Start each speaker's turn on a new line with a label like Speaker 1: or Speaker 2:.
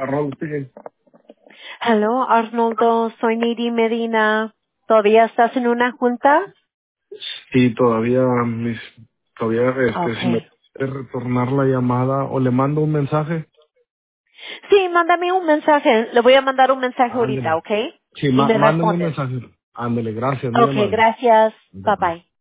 Speaker 1: Arnold speaking.
Speaker 2: Hello, Arnoldo, soy Nidi Medina. ¿Todavía estás en una junta?
Speaker 1: Sí, todavía, si me
Speaker 2: Okay.
Speaker 1: puede retornar la llamada o le mando un mensaje.
Speaker 2: Sí, mándame un mensaje. Le voy a mandar un mensaje ahorita,
Speaker 1: Ándele.
Speaker 2: ¿ok?
Speaker 1: Sí,
Speaker 2: Y me
Speaker 1: mándeme un
Speaker 2: respondes.
Speaker 1: mensaje. Ándele, gracias, muy
Speaker 2: Okay,
Speaker 1: amable.
Speaker 2: gracias.
Speaker 1: Bye,
Speaker 2: Bye
Speaker 1: bye.
Speaker 2: bye.